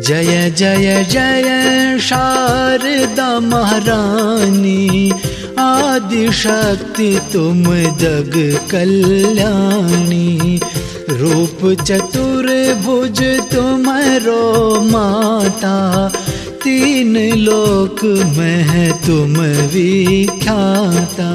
जय जय जय शारदा महारानी, आदि शक्ति तुम जग कल्याणी। रूप चतुर्भुज तुम्हारो माता, तीन लोक में तुम विख्याता।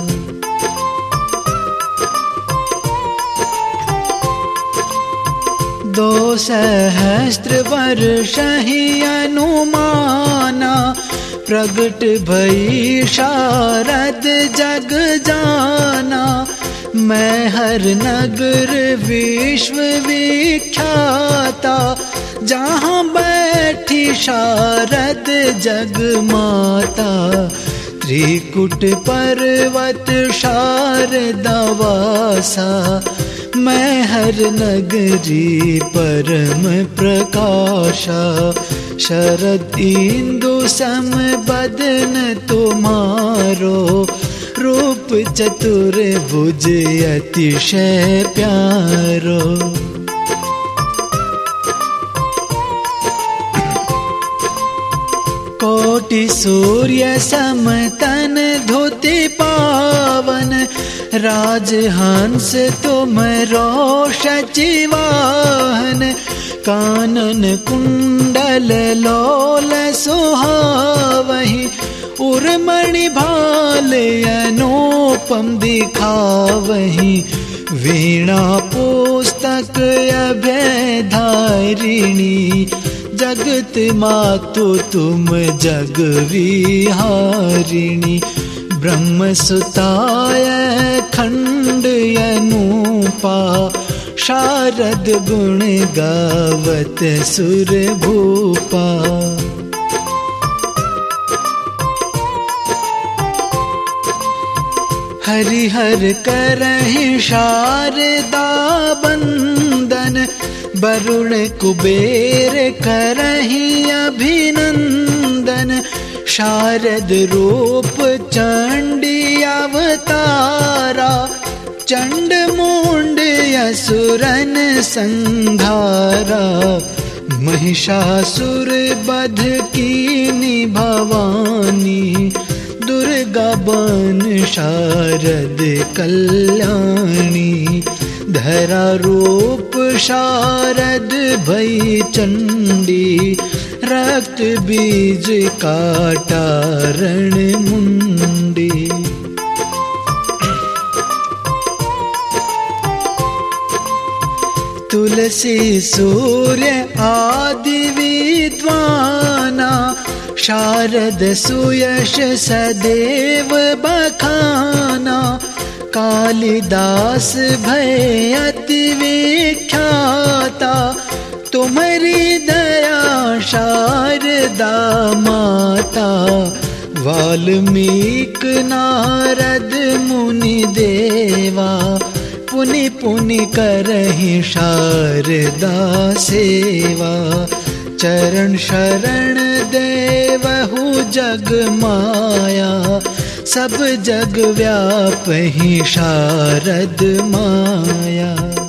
दो सहस्त्र वर्ष ही अनुमाना, प्रगट भई शारद जग जाना। मैं हर नगर विश्व विख्याता, जहाँ बैठी शारद जग माता। त्रिकुट पर्वत शारदा वासा, मैं हर नगरी परम प्रकाशा। शरद इंदु सम बदन तुम्हारो, रूप चतुर्भुज अतिशय प्यारो। कोटि सूर्य सम तन धोती पावन, राजहंस तुमरो शचिवाहन। कानन कुंडल लोल सुहावहि, उर्मणि भाल अनुपम दिखावहि। वीणा पुस्तक अभय धारिणी, जगत मातु तुम जग विहारिणी। ब्रह्म सुताय खंड अनूपा, शारद गुण गावत सुर भूपा। हरिहर करहि शारदा बंदन, वरुण कुबेर करहि अभिनंदन। शारद रूप चंडी अवतारा, चंड मुंड असुरन संहारा। महिषासुर बध कीनी भवानी, दुर्गा बन शारद कल्याणी। धरा रूप शारद भई चंडी, रक्त बीज काटा रण मुंडी। तुलसी सूर्य आदि विद्वाना, शारद सुयश सदैव बखाना। कालिदास भय अति विख्याता, तुम्हारी दया शारदा माता। वाल्मीक नारद मुनि देवा, पुनि पुनि करहि शारदा सेवा। चरण शरण देवहु जग माया, सब जग व्यापहि शारद माया।